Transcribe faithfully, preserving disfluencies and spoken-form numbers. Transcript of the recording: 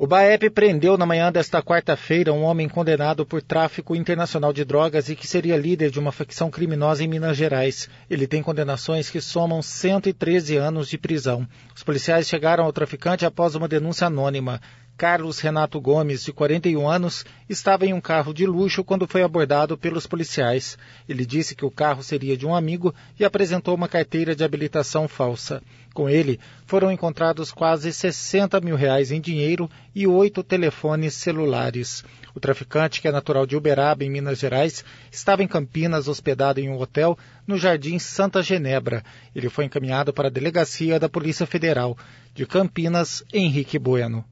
O BAEP prendeu na manhã desta quarta-feira um homem condenado por tráfico internacional de drogas e que seria líder de uma facção criminosa em Minas Gerais. Ele tem condenações que somam cento e treze anos de prisão. Os policiais chegaram ao traficante após uma denúncia anônima. Carlos Renato Gomes, de quarenta e um anos, estava em um carro de luxo quando foi abordado pelos policiais. Ele disse que o carro seria de um amigo e apresentou uma carteira de habilitação falsa. Com ele, foram encontrados quase sessenta mil reais em dinheiro e oito telefones celulares. O traficante, que é natural de Uberaba, em Minas Gerais, estava em Campinas, hospedado em um hotel no Jardim Santa Genebra. Ele foi encaminhado para a delegacia da Polícia Federal. De Campinas, Henrique Bueno.